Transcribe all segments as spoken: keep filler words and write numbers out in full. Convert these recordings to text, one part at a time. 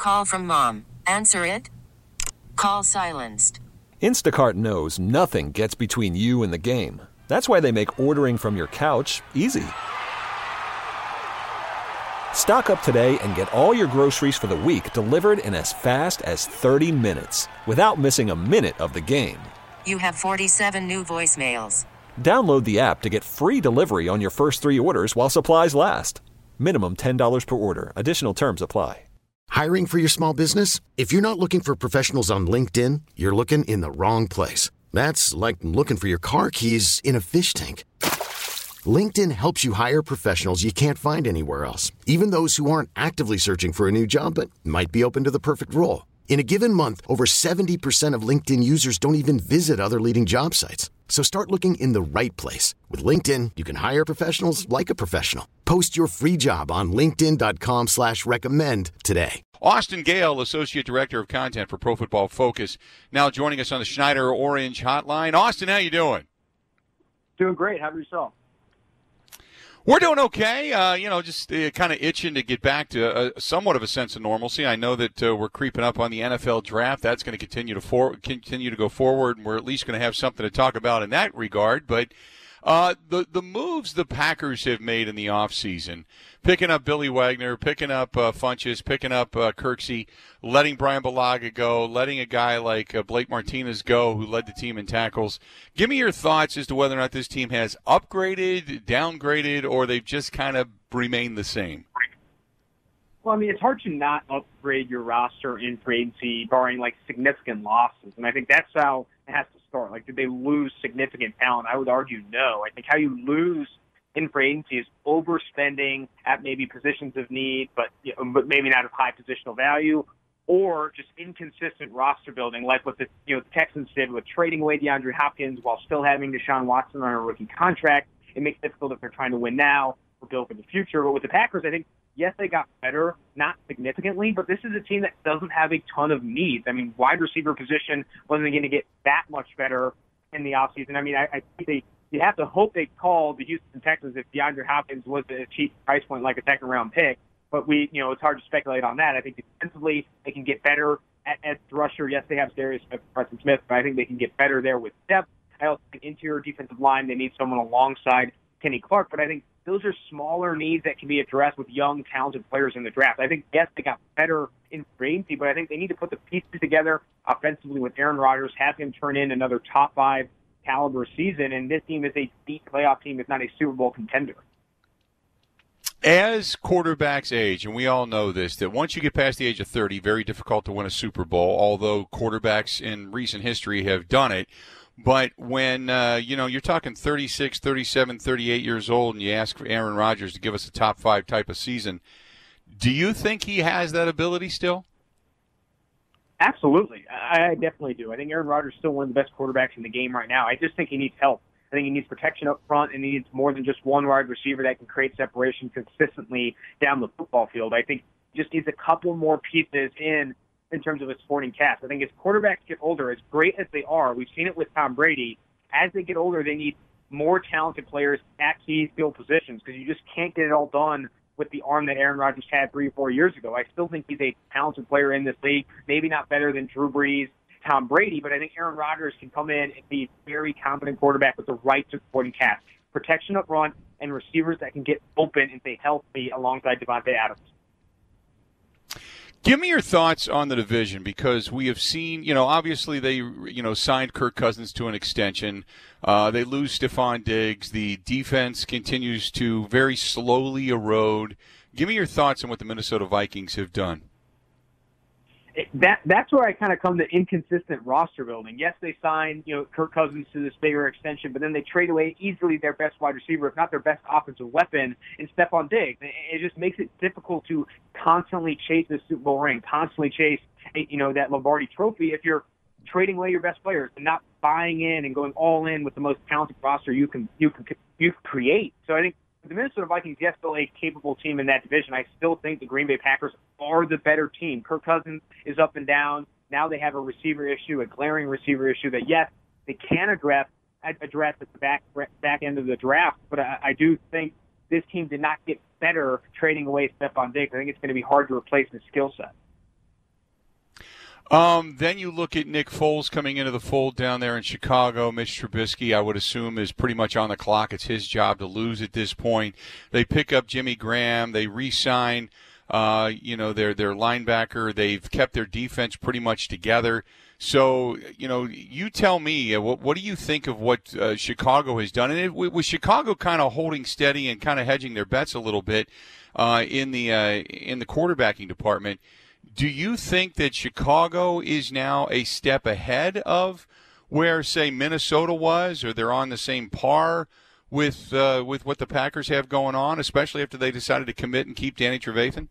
Call from mom. Answer it. Call silenced. Instacart knows nothing gets between you and the game. That's why they make ordering from your couch easy. Stock up today and get all your groceries for the week delivered in as fast as thirty minutes without missing a minute of the game. You have forty-seven new voicemails. Download the app to get free delivery on your first three orders while supplies last. Minimum ten dollars per order. Additional terms apply. Hiring for your small business? If you're not looking for professionals on LinkedIn, you're looking in the wrong place. That's like looking for your car keys in a fish tank. LinkedIn helps you hire professionals you can't find anywhere else, even those who aren't actively searching for a new job but might be open to the perfect role. In a given month, over seventy percent of LinkedIn users don't even visit other leading job sites. So start looking in the right place. With LinkedIn, you can hire professionals like a professional. Post your free job on linkedin.com slash recommend today. Austin Gale, Associate Director of Content for Pro Football Focus, now joining us on the Schneider Orange Hotline. Austin, how you doing? Doing great. How about yourself? We're doing okay. Uh, you know, just uh, kind of itching to get back to a, somewhat of a sense of normalcy. I know that uh, we're creeping up on the N F L draft. That's going to continue to for, continue to go forward, and we're at least going to have something to talk about in that regard. But uh, the the moves the Packers have made in the offseason, picking up Billy Wagner, picking up uh, Funchess, picking up uh, Kirksey, letting Brian Balaga go, letting a guy like uh, Blake Martinez go, who led the team in tackles. Give me your thoughts as to whether or not this team has upgraded, downgraded, or they've just kind of remained the same. Well, I mean, it's hard to not upgrade your roster in free agency, barring, like, significant losses. And I think that's how it has to start. Like, did they lose significant talent? I would argue no. I think how you lose in free agency is overspending at maybe positions of need, but, you know, but maybe not of high positional value, or just inconsistent roster building, like what the you know the Texans did with trading away DeAndre Hopkins while still having Deshaun Watson on a rookie contract. It makes it difficult if they're trying to win now or build for the future. But with the Packers, I think, yes, they got better, not significantly, but this is a team that doesn't have a ton of needs. I mean, wide receiver position wasn't going to get that much better in the offseason. I mean, I, I think they you have to hope they called the Houston Texans if DeAndre Hopkins was a cheap price point like a second-round pick. But we, you know, it's hard to speculate on that. I think defensively they can get better at edge rusher. Yes, they have Darius Smith, Preston Smith, but I think they can get better there with depth. I also think interior defensive line, they need someone alongside Kenny Clark. But I think those are smaller needs that can be addressed with young, talented players in the draft. I think, yes, they got better in free agency, but I think they need to put the pieces together offensively with Aaron Rodgers, have him turn in another top five caliber season. And this team is a deep playoff team, if not a Super Bowl contender. As quarterbacks age, and we all know this, that once you get past the age of thirty, very difficult to win a Super Bowl, although quarterbacks in recent history have done it. But when, uh, you know, you're talking thirty-six, thirty-seven, thirty-eight years old, and you ask for Aaron Rodgers to give us a top five type of season, do you think he has that ability still? Absolutely. I definitely do. I think Aaron Rodgers is still one of the best quarterbacks in the game right now. I just think he needs help. I think he needs protection up front, and he needs more than just one wide receiver that can create separation consistently down the football field. I think he just needs a couple more pieces in in terms of his supporting cast. I think as quarterbacks get older, as great as they are, we've seen it with Tom Brady, as they get older, they need more talented players at key field positions because you just can't get it all done with the arm that Aaron Rodgers had three or four years ago. I still think he's a talented player in this league, maybe not better than Drew Brees, Tom Brady, but I think Aaron Rodgers can come in and be a very competent quarterback with the right supporting cast, protection up front, and receivers that can get open and stay healthy alongside Devontae Adams. Give me your thoughts on the division, because we have seen, you know, obviously they, you know, signed Kirk Cousins to an extension. Uh, they lose Stephon Diggs. The defense continues to very slowly erode. Give me your thoughts on what the Minnesota Vikings have done. That that's where I kind of come to inconsistent roster building. Yes, they signed, you know, Kirk Cousins to this bigger extension, but then they trade away easily their best wide receiver, if not their best offensive weapon, in Stephon Diggs. It just makes it difficult to constantly chase the Super Bowl ring, constantly chase, you know, that Lombardi Trophy if you're trading away your best players and not buying in and going all in with the most talented roster you can you can you can create. So I think the Minnesota Vikings, yes, still a capable team in that division. I still think the Green Bay Packers are the better team. Kirk Cousins is up and down. Now they have a receiver issue, a glaring receiver issue that, yes, they can address address at the back back end of the draft. But I, I do think this team did not get better trading away Stephon Diggs. I think it's going to be hard to replace his skill set. Um, then you look at Nick Foles coming into the fold down there in Chicago. Mitch Trubisky, I would assume, is pretty much on the clock. It's his job to lose at this point. They pick up Jimmy Graham. They re-sign, uh, you know, their their linebacker. They've kept their defense pretty much together. So, you know, you tell me, uh, what, what do you think of what uh, Chicago has done? And it, with Chicago kind of holding steady and kind of hedging their bets a little bit uh, in the uh, in the quarterbacking department, do you think that Chicago is now a step ahead of where, say, Minnesota was, or they're on the same par with uh, with what the Packers have going on, especially after they decided to commit and keep Danny Trevathan?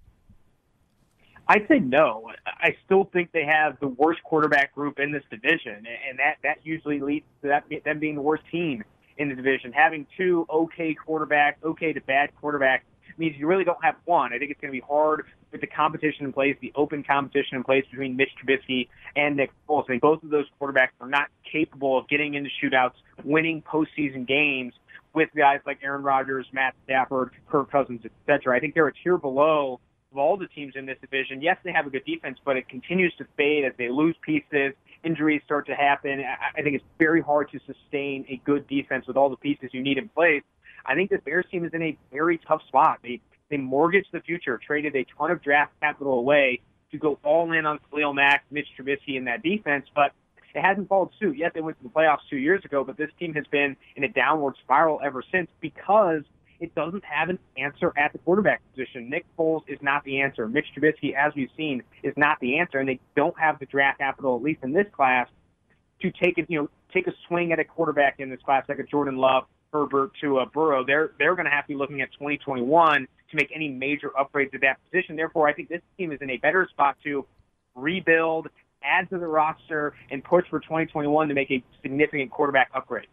I'd say no. I still think they have the worst quarterback group in this division, and that, that usually leads to that them being the worst team in the division. Having two okay quarterbacks, okay to bad quarterbacks, means you really don't have one. I think it's going to be hard with the competition in place, the open competition in place between Mitch Trubisky and Nick Foles. I think both of those quarterbacks are not capable of getting into shootouts, winning postseason games with guys like Aaron Rodgers, Matt Stafford, Kirk Cousins, et cetera. I think they're a tier below of all the teams in this division. Yes, they have a good defense, but it continues to fade as they lose pieces, injuries start to happen. I think it's very hard to sustain a good defense with all the pieces you need in place. I think the Bears team is in a very tough spot. They they mortgaged the future, traded a ton of draft capital away to go all in on Khalil Mack, Mitch Trubisky, and that defense, but it hasn't followed suit. Yes, they went to the playoffs two years ago, but this team has been in a downward spiral ever since because it doesn't have an answer at the quarterback position. Nick Foles is not the answer. Mitch Trubisky, as we've seen, is not the answer, and they don't have the draft capital, at least in this class, to take it, you know, take a swing at a quarterback in this class like a Jordan Love, Herbert, to a Burrow. They're they're going to have to be looking at twenty twenty-one to make any major upgrades at that position. Therefore, I think this team is in a better spot to rebuild, add to the roster, and push for twenty twenty-one to make a significant quarterback upgrade.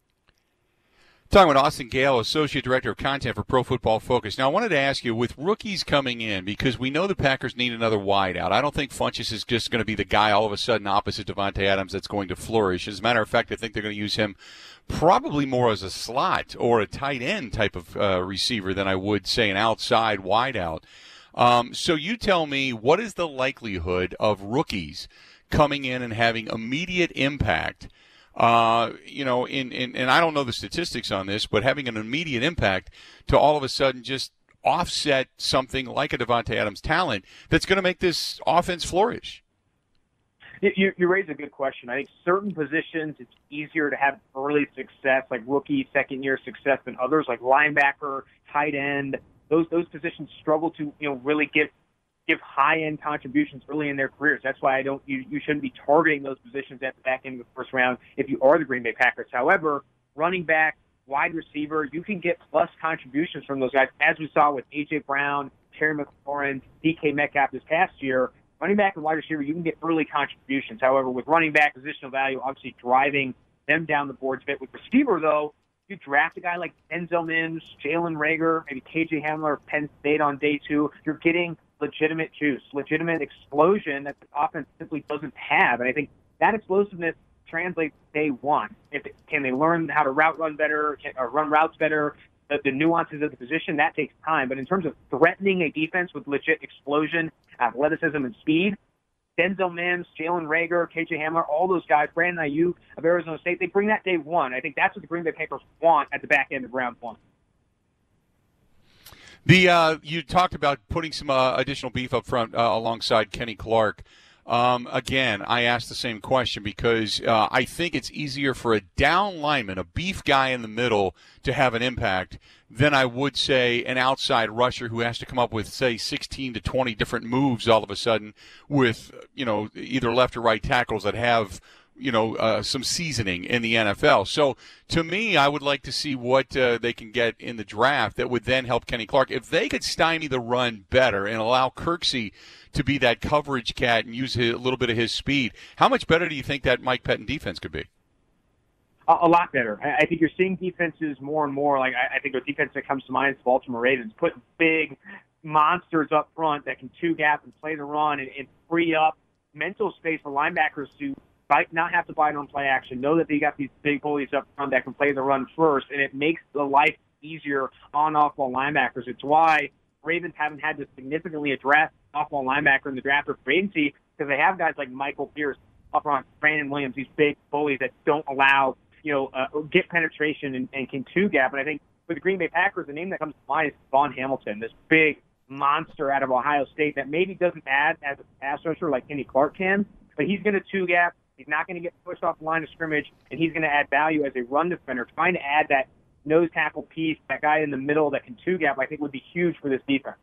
Talking with Austin Gayle, Associate Director of Content for Pro Football Focus. Now, I wanted to ask you, with rookies coming in, because we know the Packers need another wideout. I don't think Funchess is just going to be the guy all of a sudden opposite Davante Adams that's going to flourish. As a matter of fact, I think they're going to use him probably more as a slot or a tight end type of uh, receiver than I would, say, an outside wideout. Um, so you tell me, what is the likelihood of rookies coming in and having immediate impact? Uh, you know, in, in, and I don't know the statistics on this, but having an immediate impact to all of a sudden just offset something like a Davante Adams talent that's going to make this offense flourish? You, you raise a good question. I think certain positions it's easier to have early success, like rookie, second-year success, than others, like linebacker, tight end. Those those positions struggle to you know really give give high-end contributions early in their careers. That's why I don't. You, you shouldn't be targeting those positions at the back end of the first round if you are the Green Bay Packers. However, running back, wide receiver, you can get plus contributions from those guys, as we saw with A J Brown, Terry McLaurin, D K Metcalf this past year. Running back and wide receiver, you can get early contributions. However, with running back, positional value, obviously driving them down the boards a bit. With receiver, though, you draft a guy like Denzel Mims, Jalen Reagor, maybe K J Hamler, Penn State on day two. You're getting legitimate juice, legitimate explosion that the offense simply doesn't have. And I think that explosiveness translates day one. If it, can they learn how to route run better, can, or run routes better, the, the nuances of the position, that takes time. But in terms of threatening a defense with legit explosion, athleticism, and speed, Denzel Mims, Jalen Reagor, K J Hamler, all those guys, Brandon Ayuk of Arizona State, they bring that day one. I think that's what the Green Bay Packers want at the back end of round one. The uh, you talked about putting some uh, additional beef up front uh, alongside Kenny Clark. Um, again, I asked the same question because uh, I think it's easier for a down lineman, a beef guy in the middle, to have an impact than I would say an outside rusher who has to come up with, say, sixteen to twenty different moves all of a sudden with, you know, either left or right tackles that have, you know, uh, some seasoning in the N F L. So to me, I would like to see what uh, they can get in the draft that would then help Kenny Clark. If they could stymie the run better and allow Kirksey to be that coverage cat and use his, a little bit of his speed, how much better do you think that Mike Pettin defense could be? A, a lot better. I, I think you're seeing defenses more and more. Like I, I think a defense that comes to mind is the Baltimore Ravens, put big monsters up front that can two gap and play the run and, and free up mental space for linebackers to Bite, not have to bite on play action, know that they got these big bullies up front that can play the run first, and it makes the life easier on off-ball linebackers. It's why Ravens haven't had to significantly address off-ball linebacker in the draft or free agency because they have guys like Michael Pierce up front, Brandon Williams, these big bullies that don't allow, you know, uh, get penetration and, and can two-gap. And I think with the Green Bay Packers, the name that comes to mind is Vaughn Hamilton, this big monster out of Ohio State that maybe doesn't add as a pass rusher like Kenny Clark can, but he's going to two-gap. He's not going to get pushed off the line of scrimmage, and he's going to add value as a run defender. Trying to add that nose tackle piece, that guy in the middle that can two-gap, I think would be huge for this defense.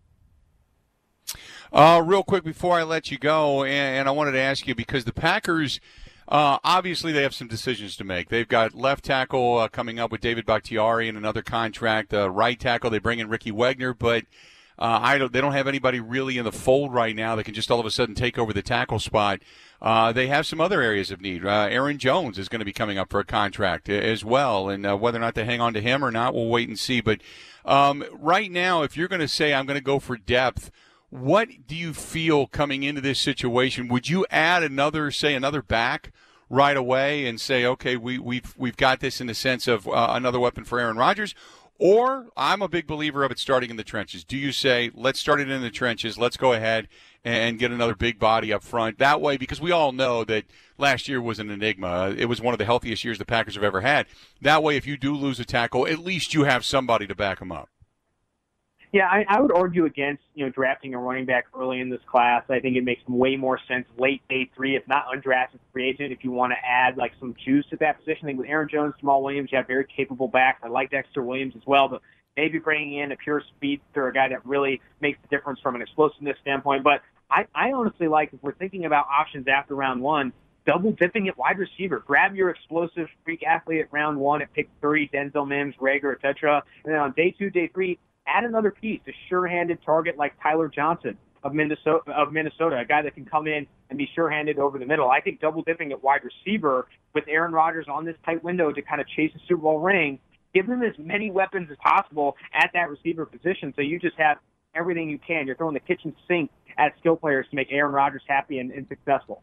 Uh, real quick before I let you go, and, and I wanted to ask you, because the Packers, uh, obviously they have some decisions to make. They've got left tackle uh, coming up with David Bakhtiari and another contract. Uh, right tackle, they bring in Ricky Wagner, but uh, I don't, they don't have anybody really in the fold right now that can just all of a sudden take over the tackle spot. Uh, they have some other areas of need. Uh, Aaron Jones is going to be coming up for a contract as well, and uh, whether or not they hang on to him or not, we'll wait and see. But um, right now, if you're going to say I'm going to go for depth, what do you feel coming into this situation? Would you add another, say, another back right away and say, okay, we, we've we've got this in the sense of uh, another weapon for Aaron Rodgers? Or I'm a big believer of it starting in the trenches. Do you say, let's start it in the trenches, let's go ahead and get another big body up front? That way, because we all know that last year was an enigma. It was one of the healthiest years the Packers have ever had. That way, if you do lose a tackle, at least you have somebody to back them up. Yeah, I, I would argue against, you know, drafting a running back early in this class. I think it makes way more sense late day three, if not undrafted free agent, if you want to add like some juice to that position. I think with Aaron Jones, Jamal Williams, you have very capable backs. I like Dexter Williams as well, but maybe bringing in a pure speedster, a guy that really makes the difference from an explosiveness standpoint. But I, I honestly like, if we're thinking about options after round one, double dipping at wide receiver. Grab your explosive freak athlete at round one at pick three, Denzel Mims, Rager, et cetera. And then on day two, day three, add another piece, a sure-handed target like Tyler Johnson of Minnesota, of Minnesota, a guy that can come in and be sure-handed over the middle. I think double-dipping at wide receiver with Aaron Rodgers on this tight window to kind of chase a Super Bowl ring, give them as many weapons as possible at that receiver position so you just have everything you can. You're throwing the kitchen sink at skill players to make Aaron Rodgers happy and, and successful.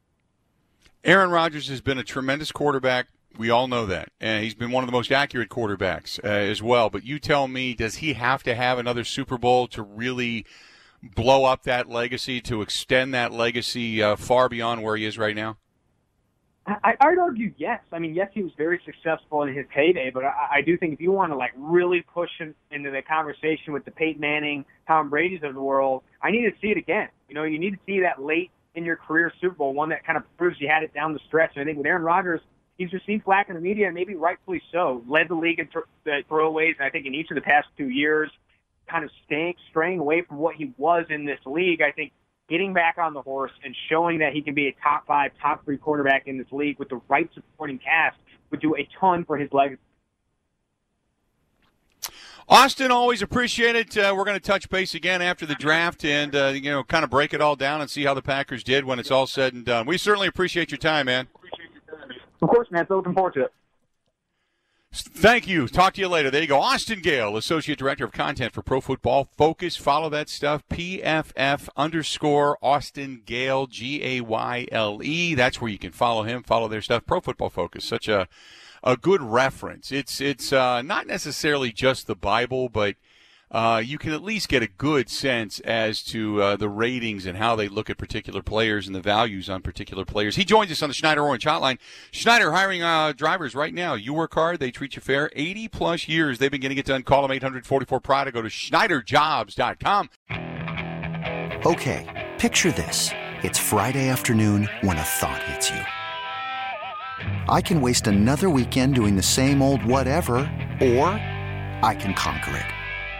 Aaron Rodgers has been a tremendous quarterback. We all know that. And he's been one of the most accurate quarterbacks uh, as well. But you tell me, does he have to have another Super Bowl to really blow up that legacy, to extend that legacy uh, far beyond where he is right now? I, I'd argue yes. I mean, yes, he was very successful in his heyday, but I, I do think if you want to like really push him into the conversation with the Peyton Manning, Tom Brady's of the world, I need to see it again. You know, you need to see that late in your career Super Bowl, one that kind of proves you had it down the stretch. And I think with Aaron Rodgers, he's received flack in the media, and maybe rightfully so. Led the league in th- throwaways, and I think in each of the past two years, kind of staying, straying away from what he was in this league. I think getting back on the horse and showing that he can be a top five, top three quarterback in this league with the right supporting cast would do a ton for his legacy. Austin, always appreciate it. Uh, we're going to touch base again after the draft and, uh, you know, kind of break it all down and see how the Packers did when it's all said and done. We certainly appreciate your time, man. Of course, man. So looking forward to it. Thank you. Talk to you later. There you go. Austin Gayle, Associate Director of Content for Pro Football Focus. Follow that stuff. P F F underscore Austin Gayle, G A Y L E. That's where you can follow him, follow their stuff. Pro Football Focus, such a a good reference. It's it's uh, not necessarily just the Bible, but uh, you can at least get a good sense as to uh, the ratings and how they look at particular players and the values on particular players. He joins us on the Schneider Orange Hotline. Schneider hiring uh, drivers right now. You work hard, they treat you fair. eighty plus years they've been getting it done. Call them eight hundred forty-four P R I D E. Go to Schneider Jobs dot com. Okay, picture this. It's Friday afternoon when a thought hits you. I can waste another weekend doing the same old whatever, or I can conquer it.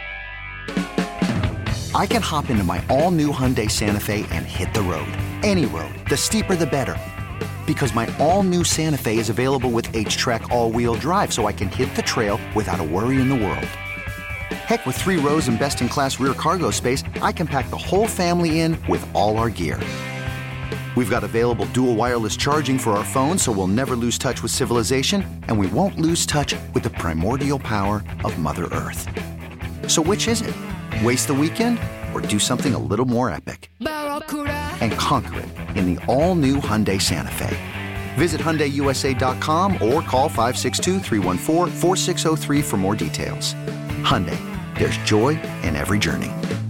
I can hop into my all-new Hyundai Santa Fe and hit the road. Any road. The steeper, the better. Because my all-new Santa Fe is available with H-Track all-wheel drive, so I can hit the trail without a worry in the world. Heck, with three rows and best-in-class rear cargo space, I can pack the whole family in with all our gear. We've got available dual wireless charging for our phones, so we'll never lose touch with civilization, and we won't lose touch with the primordial power of Mother Earth. So which is it? Waste the weekend or do something a little more epic? And conquer it in the all-new Hyundai Santa Fe. Visit Hyundai U S A dot com or call five six two, three one four, four six zero three for more details. Hyundai, there's joy in every journey.